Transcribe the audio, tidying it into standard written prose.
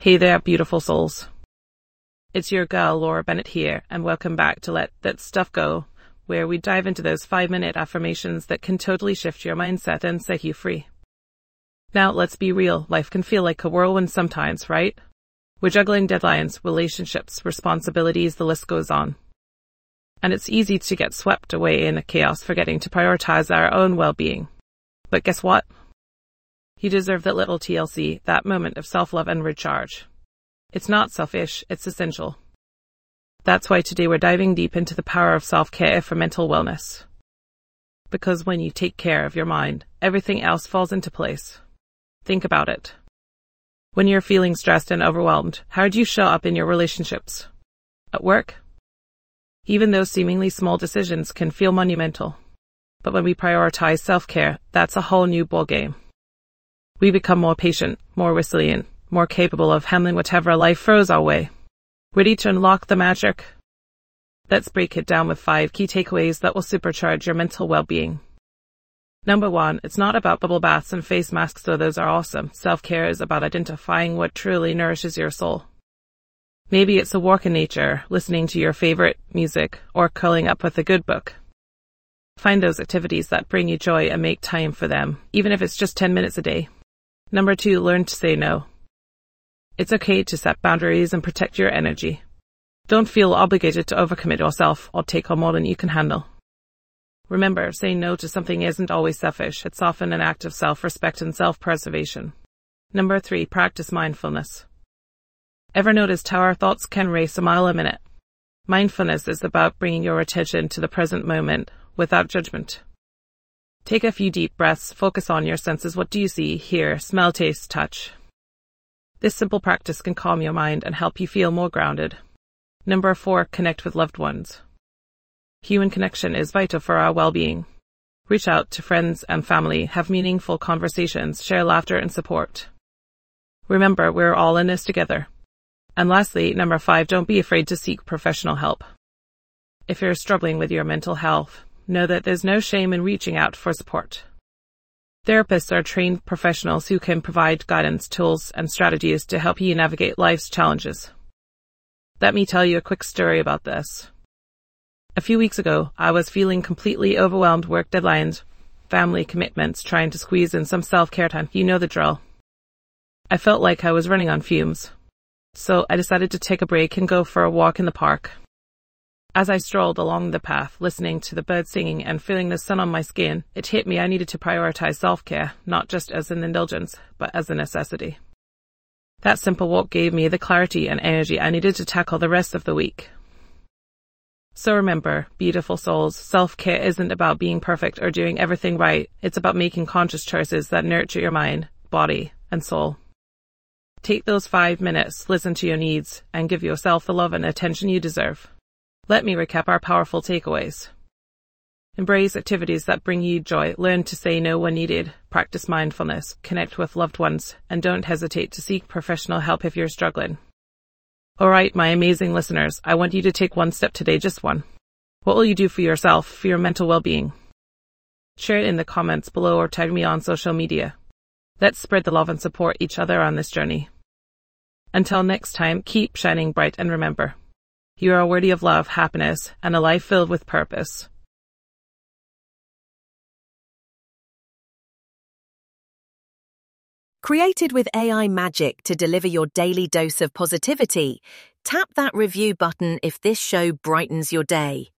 Hey there, beautiful souls. It's your girl, Laura Bennett here, and welcome back to Let That Stuff Go, where we dive into those 5-minute affirmations that can totally shift your mindset and set you free. Now, let's be real. Life can feel like a whirlwind sometimes, right? We're juggling deadlines, relationships, responsibilities, the list goes on. And it's easy to get swept away in the chaos, forgetting to prioritize our own well-being. But guess what? You deserve that little TLC, that moment of self-love and recharge. It's not selfish, it's essential. That's why today we're diving deep into the power of self-care for mental wellness. Because when you take care of your mind, everything else falls into place. Think about it. When you're feeling stressed and overwhelmed, how do you show up in your relationships? At work? Even those seemingly small decisions can feel monumental. But when we prioritize self-care, that's a whole new ballgame. We become more patient, more resilient, more capable of handling whatever life throws our way. Ready to unlock the magic? Let's break it down with 5 key takeaways that will supercharge your mental well-being. Number 1, it's not about bubble baths and face masks, though those are awesome. Self-care is about identifying what truly nourishes your soul. Maybe it's a walk in nature, listening to your favorite music, or curling up with a good book. Find those activities that bring you joy and make time for them, even if it's just 10 minutes a day. Number 2, learn to say no. It's okay to set boundaries and protect your energy. Don't feel obligated to overcommit yourself or take on more than you can handle. Remember, saying no to something isn't always selfish. It's often an act of self-respect and self-preservation. Number 3, practice mindfulness. Ever noticed how our thoughts can race a mile a minute? Mindfulness is about bringing your attention to the present moment without judgment. Take a few deep breaths, focus on your senses. What do you see, hear, smell, taste, touch? This simple practice can calm your mind and help you feel more grounded. Number 4, connect with loved ones. Human connection is vital for our well-being. Reach out to friends and family, have meaningful conversations, share laughter and support. Remember, we're all in this together. And lastly, number 5, don't be afraid to seek professional help. If you're struggling with your mental health, know that there's no shame in reaching out for support. Therapists are trained professionals who can provide guidance, tools, and strategies to help you navigate life's challenges. Let me tell you a quick story about this. A few weeks ago, I was feeling completely overwhelmed, work deadlines, family commitments, trying to squeeze in some self-care time. You know the drill. I felt like I was running on fumes. So I decided to take a break and go for a walk in the park. As I strolled along the path, listening to the birds singing and feeling the sun on my skin, it hit me I needed to prioritize self-care, not just as an indulgence, but as a necessity. That simple walk gave me the clarity and energy I needed to tackle the rest of the week. So remember, beautiful souls, self-care isn't about being perfect or doing everything right. It's about making conscious choices that nurture your mind, body, and soul. Take those 5 minutes, listen to your needs, and give yourself the love and attention you deserve. Let me recap our powerful takeaways. Embrace activities that bring you joy, learn to say no when needed, practice mindfulness, connect with loved ones, and don't hesitate to seek professional help if you're struggling. Alright, my amazing listeners, I want you to take one step today, just one. What will you do for yourself, for your mental well-being? Share it in the comments below or tag me on social media. Let's spread the love and support each other on this journey. Until next time, keep shining bright and remember, you are worthy of love, happiness, and a life filled with purpose. Created with AI magic to deliver your daily dose of positivity, tap that review button if this show brightens your day.